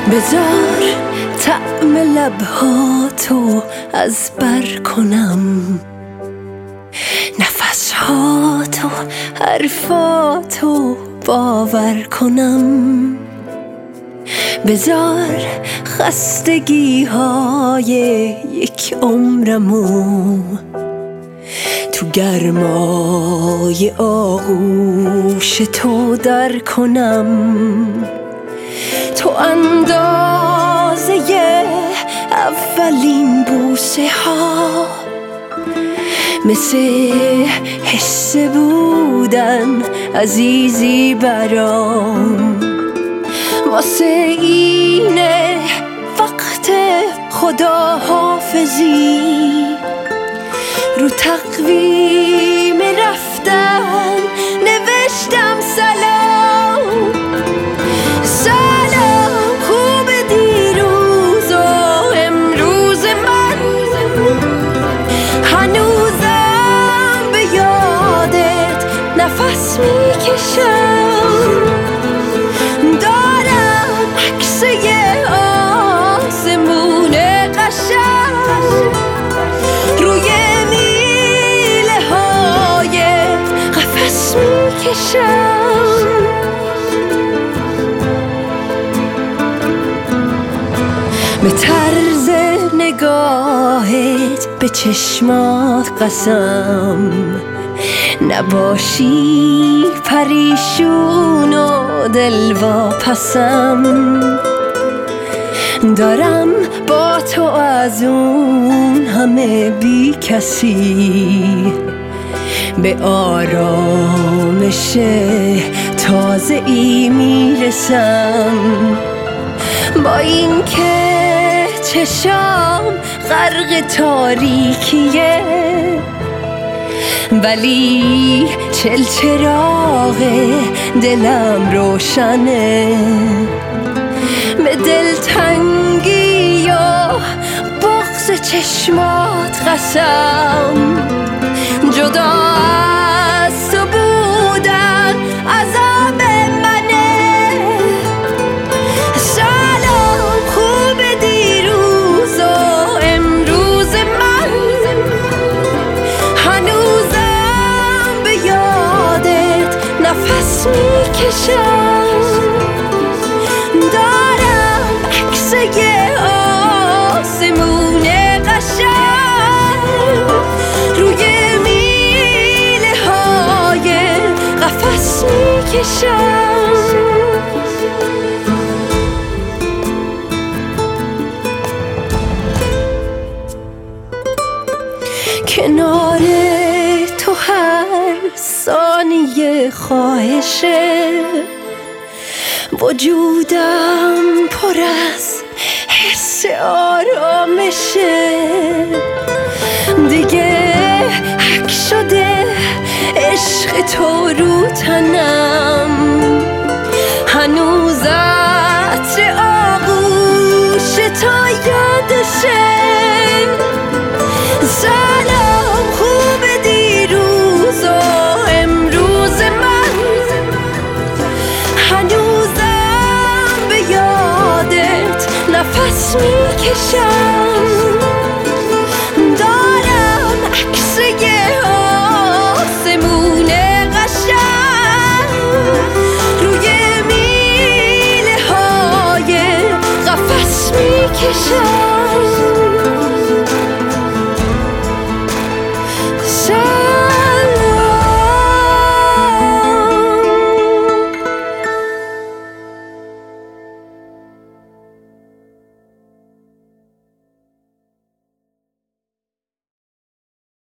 بذار طعم لبهاتو از بر کنم، نفسهاتو حرفاتو باور کنم. بذار خستگی های یک عمرمو تو گرمای آغوش تو در کنم. تو اندازه اولین بوسه ها، مثل حس بودن عزیزی برام. واسه اینه وقت خداحافظی رو تقویم رفتن نوشتم سلام. سلام خوب دیروز و امروز من، هنوزم به یادت نفس میکشم. دارم عکس یه آسمون قشنگ روی میله های قفس میکشم. به طرز نگاهت به چشمات قسم، نباشی پریشون و دل واپسم. دارم با تو از اون همه بی کسی به آرامش تازه ای میرسم. با این که چشام غرق تاریکیه، ولی چلچراغ دلم روشنه. به دلتنگی و بغض چشمات قسم، جدا از تو بودن عذاب منه. سلام خوب دیروز و امروز من، هنوزم به یادت نفس میکشم. دارم عکس یه آسمون قشنگ روی میله های قفس میکشم. کنار تو هر ثانیه خواهشه، وجودم پر از حس آرامشه. دیگه حک شده عشق تو رو تنم، هنوز عطر آغوش تو یادشه. سلام خوب دیروز و امروز من، هنوزم به یادت نفس میکشم.